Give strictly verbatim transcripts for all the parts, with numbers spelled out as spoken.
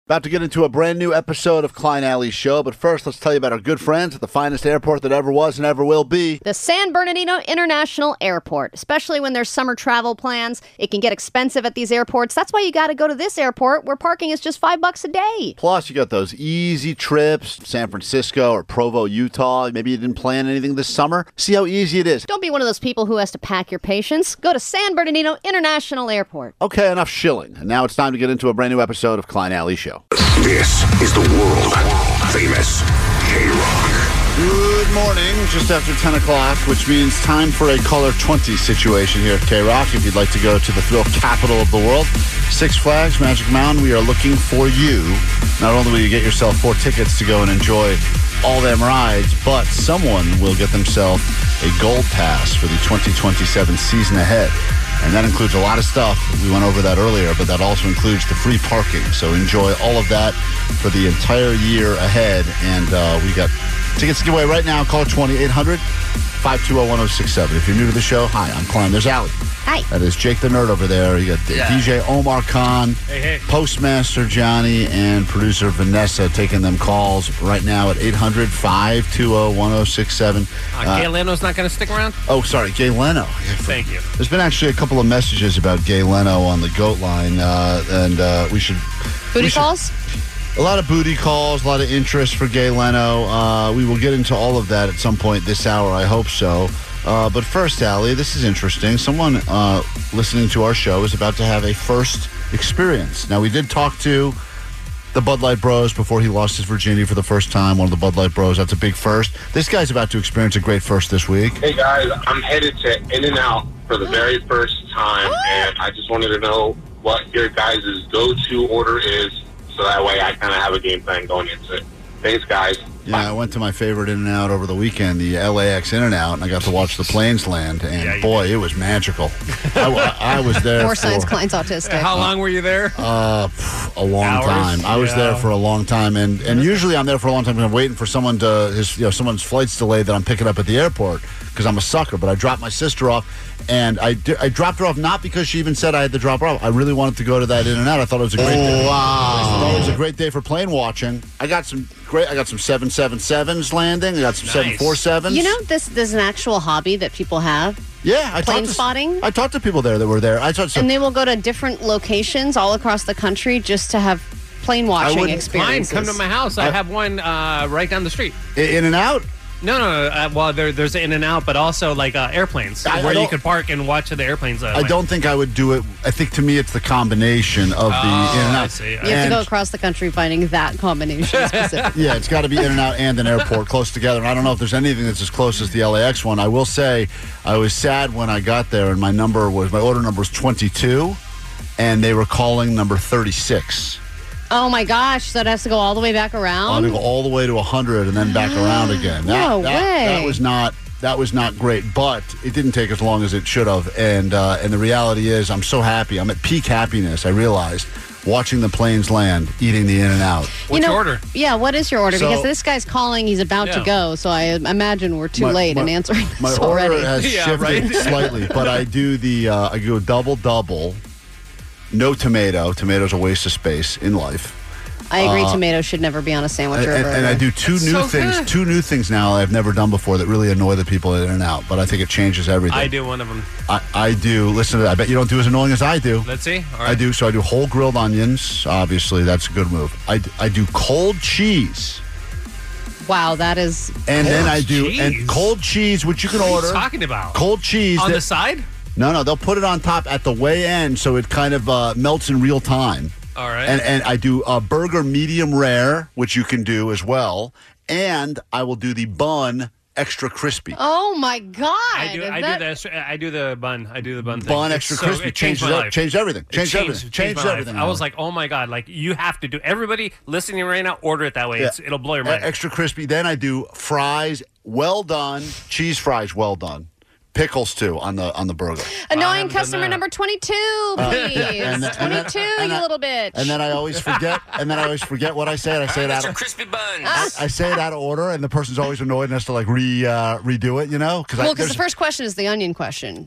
About to get into a brand new episode of Klein Alley's Show, but first let's tell you about our good friends at the finest airport that ever was and ever will be. The San Bernardino International Airport. Especially when there's summer travel plans, it can get expensive at these airports. That's why you got to go to this airport where parking is just five bucks a day. Plus, you got those easy trips, San Francisco or Provo, Utah. Maybe you didn't plan anything this summer. See how easy it is. Don't be one of those people who has to pack your patience. Go to San Bernardino International Airport. Okay, enough shilling. And now it's time to get into a brand new episode of Klein Alley's Show. This is the world famous K-Rock. Good morning, just after ten o'clock, which means time for a caller twenty situation here at K-Rock. If you'd like to go to the thrill capital of the world, Six Flags, Magic Mountain, we are looking for you. Not only will you get yourself four tickets to go and enjoy all them rides, but someone will get themselves a gold pass for the twenty twenty-seven season ahead. And that includes a lot of stuff. We went over that earlier, but that also includes the free parking. So enjoy all of that for the entire year ahead. And uh, we got tickets to give away right now. Call twenty eight hundred, five two zero, one zero six seven. If you're new to the show, hi, I'm Klein. There's Allie. Hi. That is Jake the Nerd over there. You got Yeah. D J Omar Khan, Hey, hey. Postmaster Johnny, and producer Vanessa taking them calls right now at eight hundred, five two zero, one zero six seven. Uh, Gay Leno's not going to stick around? Oh, sorry, Gay Leno. Thank you. There's been actually a couple of messages about Gay Leno on the GOAT line, uh, and uh, we should... Booty we should- calls? A lot of booty calls, a lot of interest for Gay Leno. Uh, we will get into all of that at some point this hour, I hope so. Uh, but first, Allie, this is interesting. Someone uh, listening to our show is about to have a first experience. Now, we did talk to the Bud Light Bros before he lost his virginity for the first time. One of the Bud Light Bros. That's a big first. This guy's about to experience a great first this week. Hey guys, I'm headed to In-N-Out for the very first time, and I just wanted to know what your guys' go-to order is, so that way I kind of have a game plan going into it. Thanks, guys. Yeah, I went to my favorite In-N-Out over the weekend, the L A X In-N-Out, and I got to watch the planes land, and Yeah, you boy, it was magical. I, I was there More for signs Klein's autistic. How long were you there? uh, pff, a long Hours? time. I was Yeah. there for a long time, and, and usually I'm there for a long time because I'm waiting for someone to his you know someone's flight's delayed that I'm picking up at the airport because I'm a sucker. But I dropped my sister off, and I di- I dropped her off not because she even said I had to drop her off. I really wanted to go to that In-N-Out. I thought it was a great day. Oh, Wow! I thought it was a great day for plane watching. I got some great. I got some seven seven sevens landing. I got some Nice. seven four sevens. You know, this, this is an actual hobby that people have. yeah, I plane talked to, spotting? I talked to people there that were there. I talked to And they will go to different locations all across the country just to have plane watching wouldn't- Fine, experiences. come to my house. I, I- have one uh, right down the street. In-N-Out. No, no, no. Uh, well, there, there's In and Out, but also like uh, airplanes I- I where you don't- could park and watch the airplanes. Uh, I land. don't think I would do it. I think to me it's the combination of the Oh, In-N-Out. I see. You have to And- go across the country finding that combination specifically. Yeah, it's got to be In-N-Out and an airport close together. And I don't know if there's anything that's as close as the L A X one. I will say I was sad when I got there and my number was, my order number was twenty-two and they were calling number thirty-six. Oh my gosh, so it has to go all the way back I around? had to go all the way to one hundred and then back around again. That, No that, way. That was not... That was not great, but it didn't take as long as it should have. And uh, and the reality is, I'm so happy. I'm at peak happiness. I realized watching the planes land, eating the In-N-Out. What's you know, your order? Yeah, what is your order? So- because this guy's calling, he's about to Yeah. go, so I imagine we're too My- late my- in answering My this order already. has Yeah, shifted right. slightly, but I do the uh, I go double double, no tomato. Tomato's a waste of space in life. I agree, tomato should never be on a sandwich And, or a and, and I burger. do two It's new so things. good. Two new things now I've never done before that really annoy the people in and out. But I think it changes everything. I do one of them. I, I do. Listen to that. I bet you don't do as annoying as I do. Let's see. All right. I do. So I do whole grilled onions. Obviously, that's a good move. I, d- I do cold cheese, Wow, that is... and then I do cheese? and cold cheese, which you can What are order. you talking about? Cold cheese On that- the side? No, no, they'll put it on top at the way end, so it kind of uh, melts in real time. All right. And and I do a burger medium rare, which you can do as well, and I will do the bun extra crispy. Oh my God! I do. I That- do this. I do the bun. I do the bun thing. Bun It's extra so- crispy It changed changed my it- life. changed everything. It Changed everything. Changed, Changed my life. everything, I was Alan. like, oh my God! Like you have to do. Everybody listening right now, order it that way. Yeah. It's, it'll blow your E- mind. extra crispy. Then I do fries, well done, cheese fries, well done, pickles too on the on the burger. I Annoying haven't done customer that. number twenty-two, please. and then- and then- twenty-two, and you I- little bitch. And then I always forget. And then I always forget what I say. And I say it out. Of, crispy buns. I say it out of order, and the person's always annoyed and has to like re uh, redo it. You know, because well, because the first question is the onion question.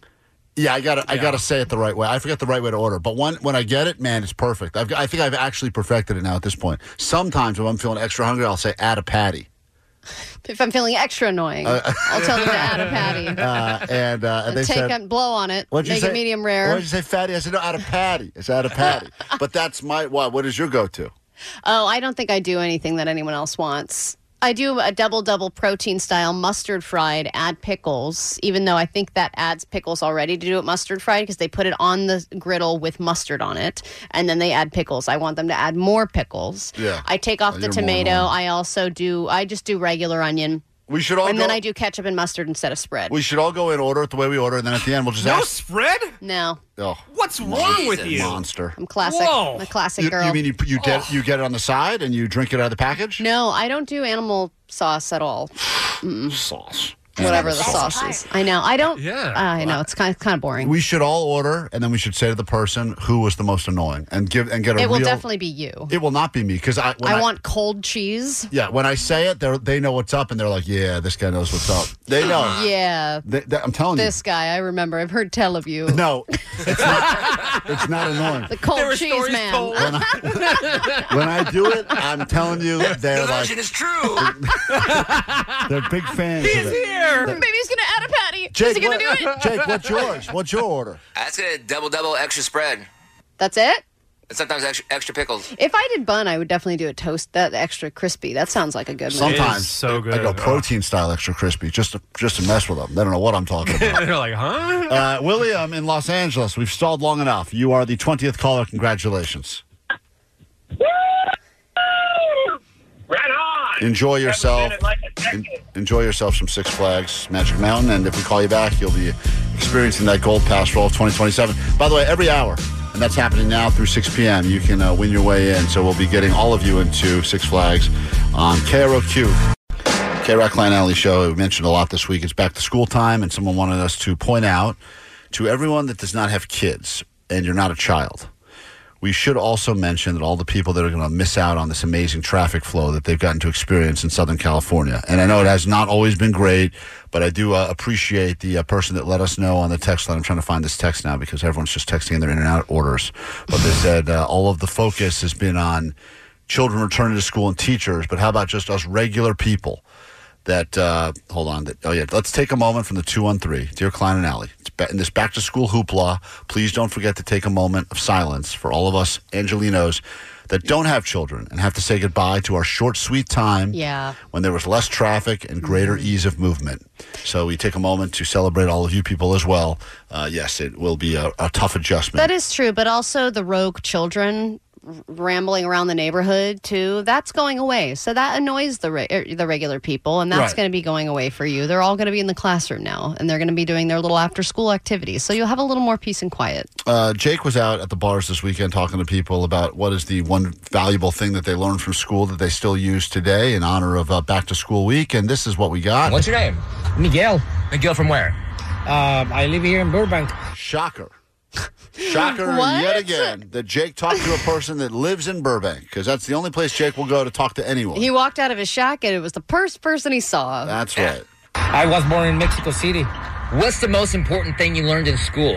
Yeah, I gotta, I Yeah. gotta say it the right way. I forget the right way to order, but when when I get it, man, it's perfect. I've, I think I've actually perfected it now at this point. Sometimes when I'm feeling extra hungry, I'll say add a patty, If I'm feeling extra annoying, I'll tell them to add a patty. uh, and uh, and And they take said, a blow on it. "What'd you Make say? it medium What rare. did you say, fatty?" I said, "No, add a patty." It's add a patty. But that's my what? What is your go-to? Oh, I don't think I do anything that anyone else wants. I do a double double protein style mustard fried, add pickles, even though I think that adds pickles already to do it mustard fried because they put it on the griddle with mustard on it and then they add pickles. I want them to add more pickles. Yeah. I take off Oh, the you're more tomato. normal. I also do I just do regular onion. We should all And go, then I do ketchup and mustard instead of spread. we should all go in order it the way we order, and then at the end we'll just No ask. spread? no. Oh, What's wrong with you? monster! I'm classic. Whoa. I'm a classic You, girl. you mean you you get you get it on the side and you drink it out of the package? no, I don't do animal sauce at all. Sauce. Whatever the Sauce. sauce is. I know. I don't. Yeah. Uh, I know. It's kind of, kind of boring. We should all order, and then we should say to the person who was the most annoying, and give and get a it will real. definitely be you. It will not be me because I. When I want cold cheese. Yeah, when I say it, they they know what's up, and they're like, "Yeah, this guy knows what's up." They know. Yeah. They, they- I'm telling This guy, I remember. I've heard tell of you. you. No, it's not. It's not annoying. The cold There were cheese stories man. told. When I, when I do it, I'm telling you, they're The like legend is true. they're big fans He's of it. here. Maybe he's going to add a patty. Jake, Is he going to what- do it? Jake, what's yours? What's your order? That's a double double extra spread. That's it? And sometimes extra, extra pickles. If I did bun, I would definitely do a toast that extra crispy. That sounds like a good move. Sometimes so good. I go protein style extra crispy just to just to mess with them. They don't know what I'm talking about. They're like, huh? Uh, William in Los Angeles, we've stalled long enough. You are the twentieth caller. Congratulations. Right on. Enjoy yourself. Like a En- decade. enjoy yourself some Six Flags Magic Mountain, and if we call you back, you'll be experiencing that Gold Pass for all of twenty twenty-seven. By the way, every hour, and that's happening now through six p.m., you can uh, win your way in. So we'll be getting all of you into Six Flags on K R O Q. K-Rock Klein Alley Show. We mentioned a lot this week. It's back to school time, and someone wanted us to point out to everyone that does not have kids, and you're not a child, we should also mention that all the people that are going to miss out on this amazing traffic flow that they've gotten to experience in Southern California. And I know it has not always been great, but I do uh, appreciate the uh, person that let us know on the text line. I'm trying to find this text now because everyone's just texting in their in and out orders. But they said uh, all of the focus has been on children returning to school and teachers, but how about just us regular people? That, uh, hold on. That, oh, yeah. Let's take a moment from the two one three. Dear Klein and Alley, it's ba- in this back to school hoopla, please don't forget to take a moment of silence for all of us Angelinos that don't have children and have to say goodbye to our short, sweet time Yeah. when there was less traffic and greater ease of movement. So we take a moment to celebrate all of you people as well. Uh, yes, it will be a, a tough adjustment. That is true, but also the rogue children r- rambling around the neighborhood too. That's going away, so that annoys the re- er, the regular people, and that's Right. going to be going away for you. They're all going to be in the classroom now, and they're going to be doing their little after school activities. So you'll have a little more peace and quiet. Uh, Jake was out at the bars this weekend talking to people about what is the one valuable thing that they learned from school that they still use today in honor of uh, back to school week. And this is what we got. What's your name? Miguel. Miguel from where? Um, I live here in Burbank. Shocker. Shocker What? yet again that Jake talked to a person that lives in Burbank because that's the only place Jake will go to talk to anyone. He walked out of his shack, and it was the first person he saw. That's right. I was born in Mexico City. What's the most important thing you learned in school?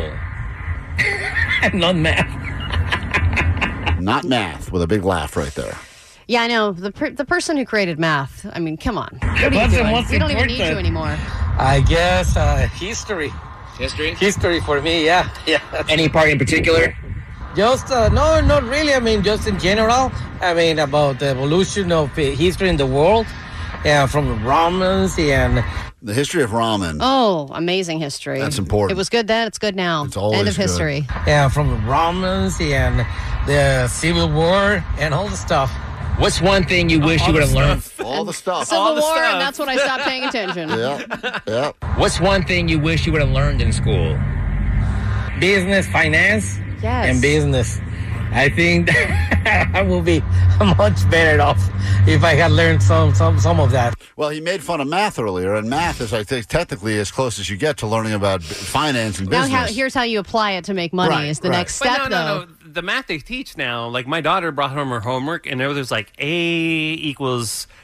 Not math. Not math with a big laugh right there. Yeah, I know the per- the person who created math. I mean, come on. What are you What's the doing? most We don't even need you important? anymore. I guess uh, history. History? History for me, yeah. Yeah. Any part in particular? Just, uh, no, not really. I mean, just in general. I mean, about the evolution of uh, history in the world. Yeah, from the Romans and The history of ramen. Oh, amazing history. That's important. It was good then. It's good now. It's always End of good. history. yeah, from the Romans and the Civil War and all the stuff. What's one thing you wish All you would the have learned? stuff. All the stuff. Civil All the War, stuff. and that's when I stopped paying attention. Yeah. Yeah. What's one thing you wish you would have learned in school? Business, finance, Yes. and business. I think I will be much better off if I had learned some, some, some of that. Well, he made fun of math earlier, and math is, I think, technically as close as you get to learning about b- finance and Now, business. how, here's how you apply it to make money Right, is the right. next But step, no, though. no, no. The math they teach now, like my daughter brought home her homework, and there was like A equals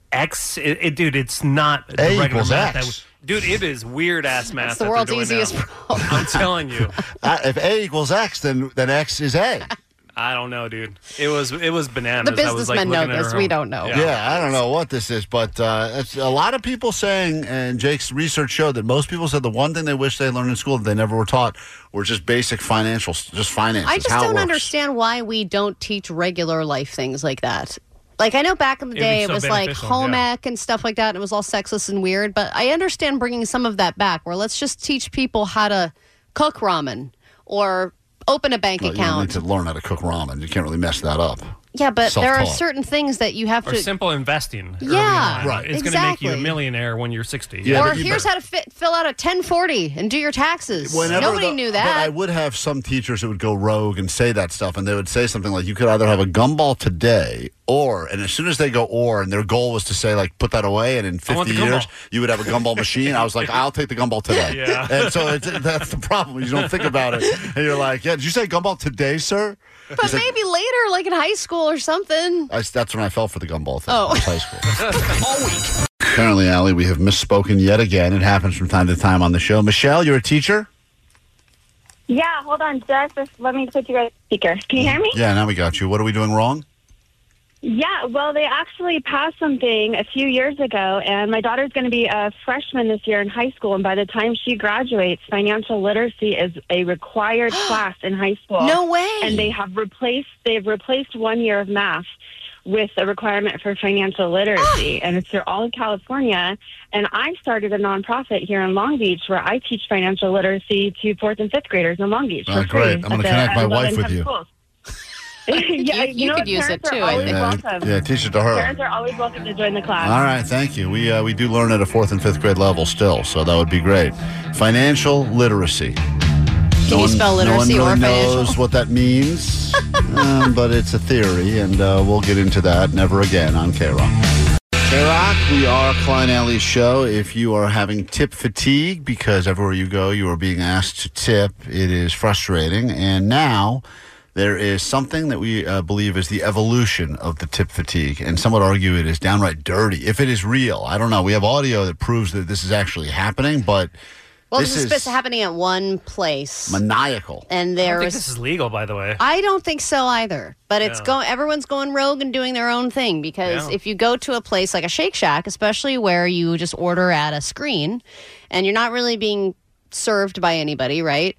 X, it, it, dude, it's not the A regular equals math. X. That w- dude, it is weird ass math. It's the that world's they're doing easiest now. problem. I'm telling you. Uh, if A equals X, then then X is A. I don't know, dude. It was it was bananas. The I was, like, businessmen know looking at this. her We home. don't know. Yeah, I don't know what this is, but uh, it's a lot of people saying, and Jake's research showed that most people said the one thing they wish they learned in school that they never were taught were just basic financial, just finances. I just how it don't works. understand why we don't teach regular life things like that. Like, I know back in the It'd be day it so was like beneficial, home yeah. ec and stuff like that, and it was all sexist and weird, but I understand bringing some of that back, where let's just teach people how to cook ramen or open a bank Well, you don't account. need to learn how to cook ramen. You can't really mess that up. Yeah, but there are Self-taught. certain things that you have Or to... simple investing. early Yeah, on. right. It's going to make you a exactly. millionaire when you're sixty. Yeah, or but you here's better- how to fit, fill out a ten forty and do your taxes. Whenever Nobody the- knew But I that. would have some teachers that would go rogue and say that stuff, and they would say something like, you could either have a gumball today or, and as soon as they go or, and their goal was to say, like, put that away, and in I want fifty the years, gumball. you would have a gumball machine. I was like, I'll take the gumball today. Yeah. And so it's, that's the problem. You don't think about it. And you're like, yeah, did you say gumball today, sir? But He's like, maybe later, like in high school or something. I, that's when I fell for the gumball thing. Oh. It was high school. Apparently, Allie, we have misspoken yet again. It happens from time to time on the show. Michelle, you're a teacher? Yeah, hold on, Jeff. Just let me put you guys on speaker. Can you hear me? Yeah, now we got you. What are we doing wrong? Yeah, well, they actually passed something a few years ago, and my daughter's going to be a freshman this year in high school, and by the time she graduates, financial literacy is a required class in high school. No way. And they have replaced they've replaced one year of math with a requirement for financial literacy, and it's they're all in California. And I started a nonprofit here in Long Beach where I teach financial literacy to fourth and fifth graders in Long Beach. Oh, for great. free I'm gonna at the- connect my at wife with low-income you. schools. yeah, You- you, you know could what? use it Parents are too, I always think. Yeah, welcome. yeah, teach it to her. Parents are always welcome to join the class. All right, thank you. We uh, we do learn at a fourth and fifth grade level still, so that would be great. Financial literacy. Can you spell literacy no one or really financial? knows what that means, um, but it's a theory, and uh, we'll get into that never again on K-Rock. K-Rock, we are Klein Alley's show. If you are having tip fatigue because everywhere you go you are being asked to tip, it is frustrating. And now there is something that we uh, believe is the evolution of the tip fatigue, and some would argue it is downright dirty, if it is real. I don't know. We have audio that proves that this is actually happening, but Well, this this, is is supposed to happening at one place. maniacal. and I there don't think was... this is legal, by the way. I don't think so either. But it's Yeah. going. Everyone's going rogue and doing their own thing, because Yeah. if you go to a place like a Shake Shack, especially where you just order at a screen and you're not really being served by anybody, right?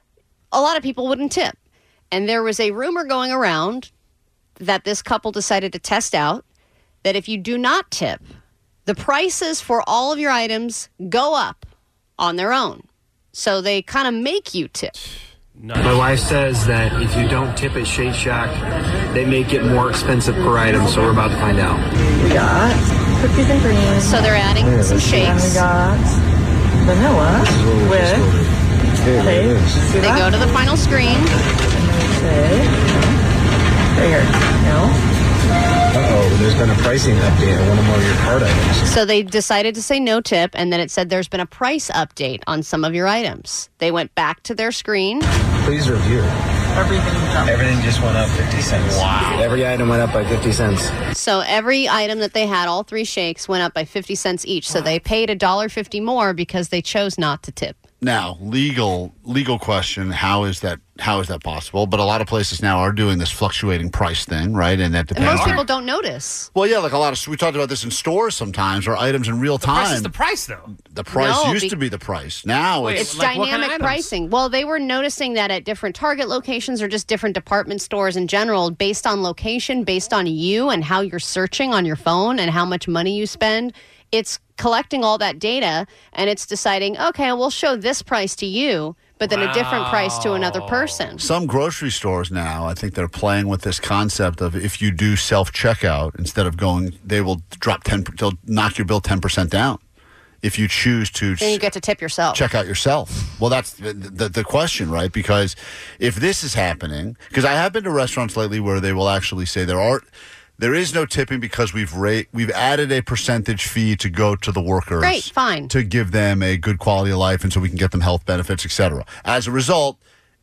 A lot of people wouldn't tip. And there was a rumor going around that this couple decided to test out that if you do not tip, the prices for all of your items go up on their own. So they kind of make you tip. My wife says that if you don't tip at Shake Shack, they make it more expensive per item, so we're about to find out. We got cookies and cream. So they're adding some And we shakes. got vanilla with tape. See They that? go to the final screen. Say, right here. No. Uh-oh, there's been a pricing update on one of more of your card items. So they decided to say no tip, and then it said there's been a price update on some of your items. They went back to their screen. Please review. Everything jumped. Everything just went up fifty cents. Wow. Every item went up by fifty cents. So every item that they had, all three shakes, went up by fifty cents each. So they paid one dollar fifty more because they chose not to tip. Now, legal legal question, how is that how is that possible? But a lot of places now are doing this fluctuating price thing, right? And that And depends. most people don't notice. Well, yeah, like a lot of we talked about this in stores sometimes, where items in real The price time. is the price, though. the price No, used be- to be the price. Now Wait, it's It's like, what kind of dynamic items? pricing. Well, they were noticing that at different Target locations or just different department stores in general, based on location, based on you and how you're searching on your phone and how much money you spend, it's collecting all that data and it's deciding, okay, we'll show this price to you, but then a different price to another person. some grocery stores now. I think they're playing with this concept of if you do self checkout instead of going, they will drop ten. They'll knock your bill ten percent down if you choose to. Then you get to tip yourself. check out yourself. Well, that's the, the, the question, right? Because if this is happening, because I have been to restaurants lately where they will actually say there are, there is no tipping because we've rate, we've added a percentage fee to go to the workers. Great, fine. To give them a good quality of life and so we can get them health benefits, et cetera. As a result,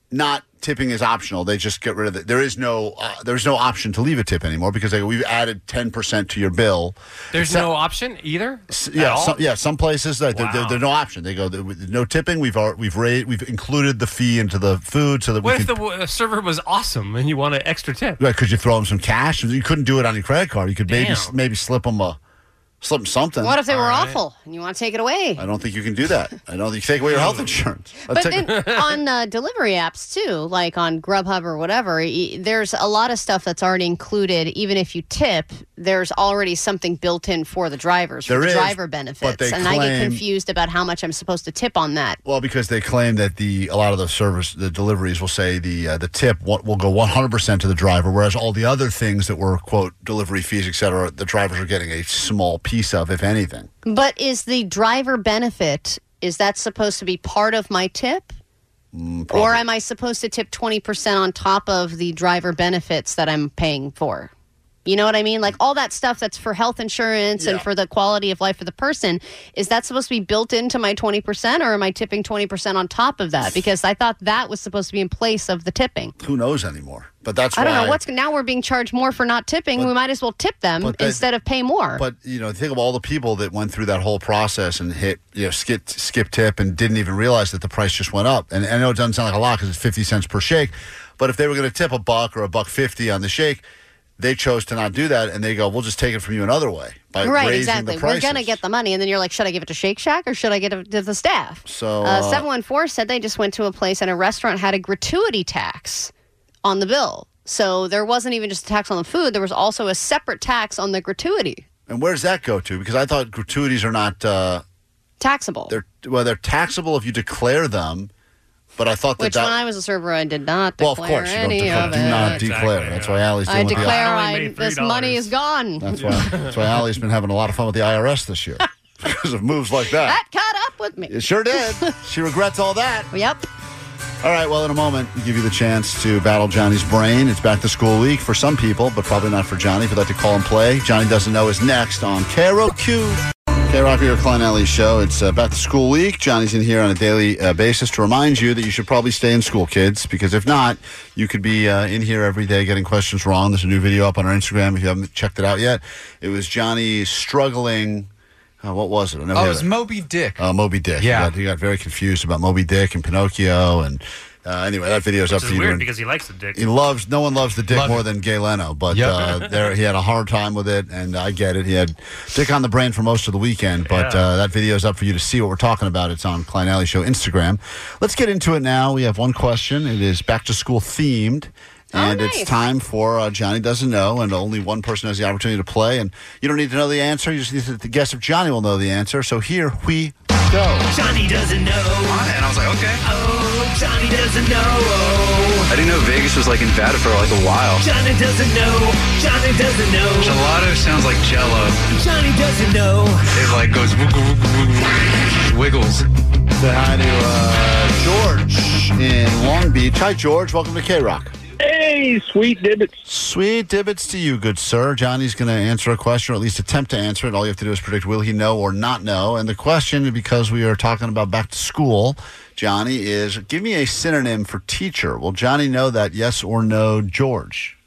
not tipping is optional. They just get rid of it. There is no uh, there's no option to leave a tip anymore because they, we've added ten percent to your bill. There's Except, no option either? Yeah, At all? some, yeah. Some places like, Wow. there's no option. They go, there's no tipping. We've al- we've raised, we've included the fee into the food so that What we if can. the w- server was awesome and you want an extra tip? Right, could you throw them some cash? You couldn't do it on your credit card. You could maybe Damn. maybe slip them a slip 'em something. What if they were All right. awful and you want to take it away? I don't think you can do that. I don't think you take away your health insurance. Let's But take- then on uh, delivery apps too, like on Grubhub or whatever, y- there's a lot of stuff that's already included. Even if you tip, there's already something built in for the drivers, for There the is, driver but benefits. they And I get claim- confused about how much I'm supposed to tip on that. Well, because they claim that the a lot of the service, the deliveries will say the uh, the tip will will go one hundred percent to the driver, whereas all the other things that were quote delivery fees, et cetera, the drivers are getting a small piece of, if anything. But is the driver benefit, is that supposed to be part of my tip? Mm, Or am I supposed to tip twenty percent on top of the driver benefits that I'm paying for? You know what I mean? Like all that stuff that's for health insurance Yeah. and for the quality of life of the person, is that supposed to be built into my twenty percent or am I tipping twenty percent on top of that? Because I thought that was supposed to be in place of the tipping. Who knows anymore? But that's I don't why, know what's now we're being charged more for not tipping. But- we might as well tip them but they- instead of pay more. But you know, think of all the people that went through that whole process and hit, you know, skip skip tip and didn't even realize that the price just went up. And I know it doesn't sound like a lot because it's fifty cents per shake, but if they were going to tip a buck or a buck fifty on the shake, they chose to not do that, and they go, "We'll just take it from you another way by right, raising exactly. the We're prices." going to get the money. And then you're like, should I give it to Shake Shack or should I give it to the staff? So, Uh, uh, seven one four said they just went to a place and a restaurant had a gratuity tax on the bill. So there wasn't even just a tax on the food. There was also a separate tax on the gratuity. And where does that go to? Because I thought gratuities are not uh, Taxable. they're well, they're taxable if you declare them. But I thought that Which that when I was a server, I did not well, declare of course, you don't any declare. of Do it. not Exactly, declare. That's why Allie's doing I with the declare I I, only made this three money dollars. is gone. That's why. That's why Allie's been having a lot of fun with the I R S this year because of moves like that. That caught up with me. It sure did. She regrets all that. Yep. All right, well, in a moment, we give you the chance to battle Johnny's brain. It's back to school week for some people, but probably not for Johnny. If you'd like to call and play, Johnny Doesn't Know is next on K R O Q. K-Rock here, Klein Alley Show. It's uh, back to school week. Johnny's in here on a daily uh, basis to remind you that you should probably stay in school, kids, because if not, you could be uh, in here every day getting questions wrong. There's a new video up on our Instagram if you haven't checked it out yet. It was Johnny struggling. Uh, what was it? I never Oh, had it was it. Moby Dick. Uh, Moby Dick. Yeah. He got, he got very confused about Moby Dick and Pinocchio. And uh, anyway, that video's up Which for is you. to- weird because he likes the dick. he loves, no one loves the dick Love more it. than Gay Leno, but Yep. uh, there he had a hard time with it, and I get it. He had dick on the brain for most of the weekend, but Yeah. uh, that video's up for you to see what we're talking about. It's on Klein Alley Show Instagram. Let's get into it now. We have one question. It is back to school themed. And nice. it's time for uh, Johnny Doesn't Know, and only one person has the opportunity to play. And you don't need to know the answer. You just need to guess if Johnny will know the answer. So here we go. Johnny doesn't know. And I was like, okay. Oh, Johnny doesn't know. I didn't know Vegas was like in Nevada for like a while. Johnny doesn't know. Johnny doesn't know. Gelato sounds like Jello. Johnny doesn't know. It like goes wiggle, wiggle, wiggles. Say hi to uh, George in Long Beach. Hi, George. Welcome to K-Rock. Hey, sweet dibbits. Sweet dibbits to you, good sir. Johnny's going to answer a question, or at least attempt to answer it. All you have to do is predict will he know or not know. And the question, because we are talking about back to school, Johnny, is give me a synonym for teacher. Will Johnny know that, yes or no, George?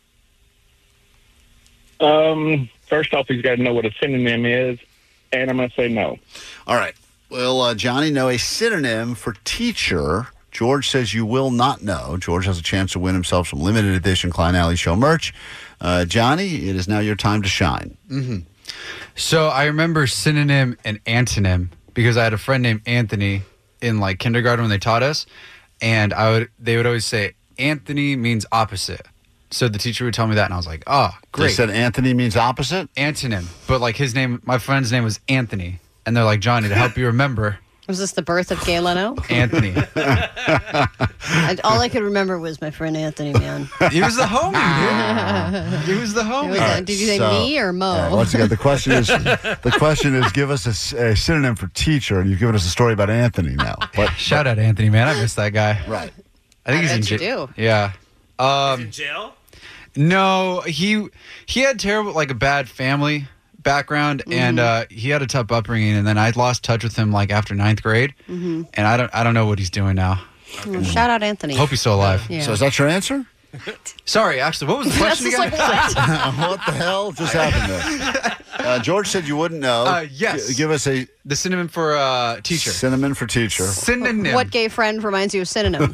Um, first off, he's got to know what a synonym is, and I'm going to say no. All right. Will uh, Johnny know a synonym for teacher? George says you will not know. George has a chance to win himself some limited edition Klein Alley Show merch. Uh, Johnny, it is now your time to shine. Mm-hmm. So I remember synonym and antonym because I had a friend named Anthony in like kindergarten when they taught us, and I would they would always say Anthony means opposite. So the teacher would tell me that, and I was like, oh, great. They said Anthony means opposite? Antonym. But like his name, my friend's name was Anthony, and they're like, Johnny, to help you remember, Was this the birth of Gay Leno? Anthony. I, all I could remember was my friend Anthony, man. He was the homie, dude. He was the homie. It was, uh, did you say so- me or Mo? All right, once again, the question is the question is give us a, s- a synonym for teacher, and you've given us a story about Anthony now. But Shout out Anthony, man. I miss that guy. Right. I think I he's bet in you jail. do. Yeah. Um, in jail? No, he he had terrible, like a bad family background, and uh, he had a tough upbringing. And then I lost touch with him like after ninth grade, Mhm. and I don't I don't know what he's doing now. Well, shout out Anthony. Hope he's still alive. Yeah. So is that your answer? Sorry, actually, what was the question That's again? just like, what? What the hell just happened there? Uh, George said you wouldn't know. Uh, yes. G- give us a The synonym for uh, teacher. cinnamon for teacher. Synonym. What gay friend reminds you of synonym?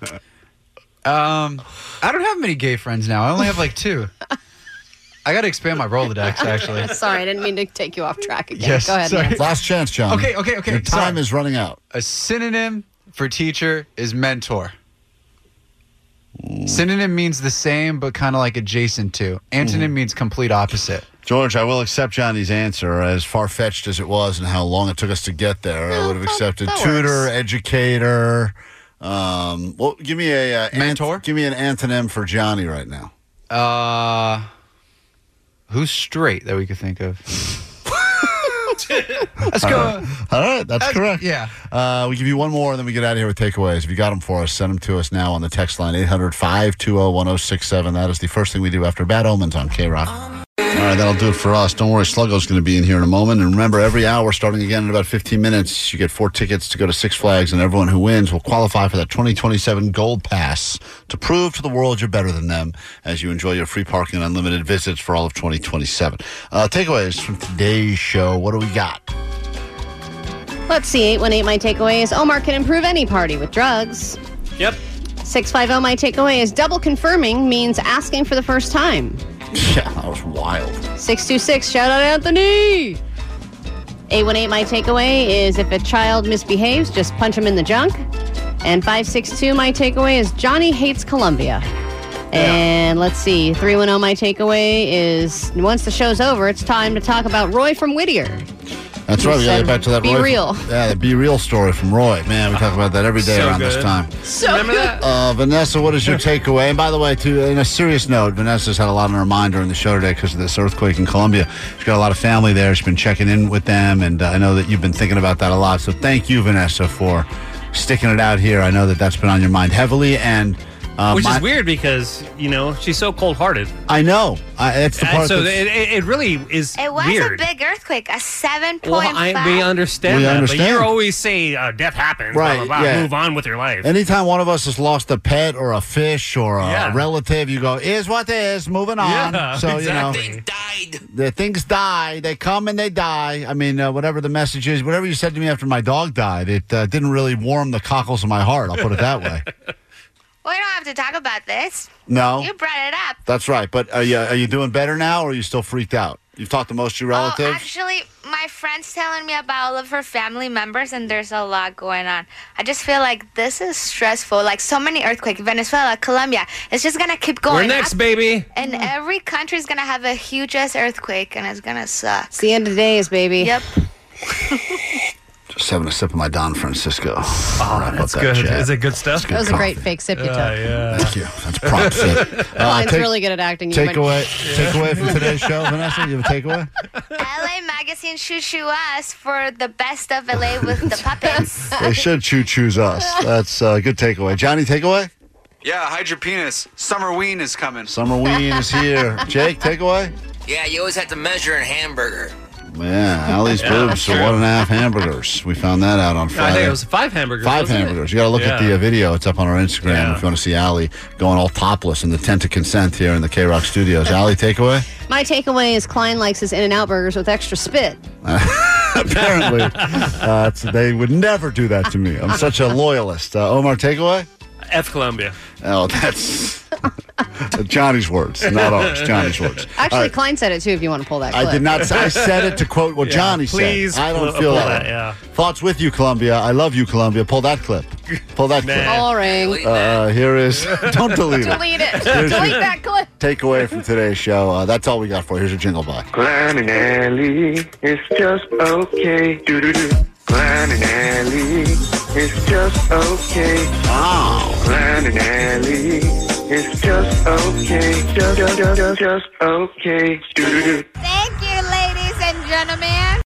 Um, I don't have many gay friends now. I only have like two. I got to expand my Rolodex, actually. Sorry, I didn't mean to take you off track again. Yes, Go ahead. sorry. Nancy. Last chance, John. Okay, okay, okay. Your time Sorry. is running out. A synonym for teacher is mentor. Synonym means the same, but kind of like adjacent to. Antonym means complete opposite. George, I will accept Johnny's answer, as far-fetched as it was and how long it took us to get there. I would have accepted that tutor, works. educator. Um, well, give me a uh, anth- Mentor? give me an antonym for Johnny right now. Uh, who's straight that we could think of? Let's go. All right, that's Uh, correct. yeah. Uh, we give you one more, and then we get out of here with takeaways. If you got them for us, send them to us now on the text line, eight hundred, five two zero, one zero six seven. That is the first thing we do after Bad Omens on K-Rock. All right, that'll do it for us. Don't worry, Sluggo's going to be in here in a moment. And remember, every hour, starting again in about fifteen minutes, you get four tickets to go to Six Flags, and everyone who wins will qualify for that twenty twenty-seven Gold Pass to prove to the world you're better than them as you enjoy your free parking and unlimited visits for all of twenty twenty-seven. Uh, takeaways from today's show. What do we got? Let's see. eight one eight, my takeaway is Omar can improve any party with drugs. Yep. six five zero, my takeaway is double confirming means asking for the first time. Yeah, that was wild. six two six, shout out Anthony. eight one eight, my takeaway is if a child misbehaves, just punch him in the junk. And five six two, my takeaway is Johnny hates Columbia. And let's see, three one zero, my takeaway is once the show's over, it's time to talk about Roy from Whittier. That's right. We got to said, get back to that "Be Roy real." Yeah, the Be Real story from Roy. Man, we talk about that every day So around this good. time. So Remember that? Uh, Vanessa, what is your takeaway? And by the way, to in a serious note, Vanessa's had a lot on her mind during the show today because of this earthquake in Colombia. She's got a lot of family there. She's been checking in with them, and uh, I know that you've been thinking about that a lot. So thank you, Vanessa, for sticking it out here. I know that that's been on your mind heavily, and uh, Which my- is weird because, you know, she's so cold-hearted. I know. I, it's the And part so that's- it, it it really is It was weird. a big earthquake, a seven well, point I, five. we understand We that, understand. but you always say uh, death happens, Right, blah, blah, blah. yeah. Move on with your life. Anytime one of us has lost a pet or a fish or a Yeah. relative, you go, is what is, moving on. Yeah, so, exactly. you know, the things die. They come and they die. I mean, uh, whatever the message is, whatever you said to me after my dog died, it uh, didn't really warm the cockles of my heart. I'll put it that way. Well, we don't have to talk about this. No, You brought it up. that's right. But are you, are you doing better now, or are you still freaked out? You've talked to most of your Oh, relatives? actually, my friend's telling me about all of her family members, and there's a lot going on. I just feel like this is stressful. Like so many earthquakes, Venezuela, Colombia. It's just gonna keep going. We're next, up. baby. And every country's gonna have a huge ass earthquake, and it's gonna suck. It's the end of days, baby. Yep. Just having a sip of my Don Francisco. Oh, that's good. Is it good stuff? That was a great fake sip you took. yeah. Thank you. That's prop sip. Uh, Mine's take- really good at acting. You went- Takeaway, takeaway from today's show, Vanessa? You have a takeaway? L A Magazine should shoe us for the best of L A with the puppets. They should choo choose us. That's a good takeaway. Johnny, takeaway? Yeah, hide your penis. Summer ween is coming. Summer Ween is here. Jake, takeaway? Yeah, you always have to measure a hamburger. Yeah, Allie's Yeah, boobs that's are true. one and a half hamburgers. We found that out on I Friday. think it was five hamburgers. Five wasn't it? hamburgers. You got to look at Yeah. the uh, video. It's up on our Instagram Yeah. if you want to see Allie going all topless in the tent of consent here in the K-Rock studios. Allie, takeaway? My takeaway is Klein likes his In-N-Out burgers with extra spit. Apparently. uh, it's- they would never do that to me. I'm such a loyalist. Uh, Omar, takeaway? F Columbia. Oh, that's Johnny's words, not ours. Johnny's words. Actually, All right. Klein said it too. If you want to pull that clip. I did not. I said it to quote what Yeah, Johnny please said. I don't pull- feel pull that. that, yeah. Thoughts with you, Columbia. I love you, Columbia. Pull that clip. Pull that clip. Boring. Uh, here is. Don't delete it. Delete it. Here's Delete your that clip. takeaway from today's show. Uh, that's all we got for you. Here's your jingle by. Klein and Alley, it's just okay. Do-do-do. Klein and Alley, it's just okay. Wow. Klein and Alley, it's just okay. Just, just, just, just okay. Do-do-do. Thank you, ladies and gentlemen.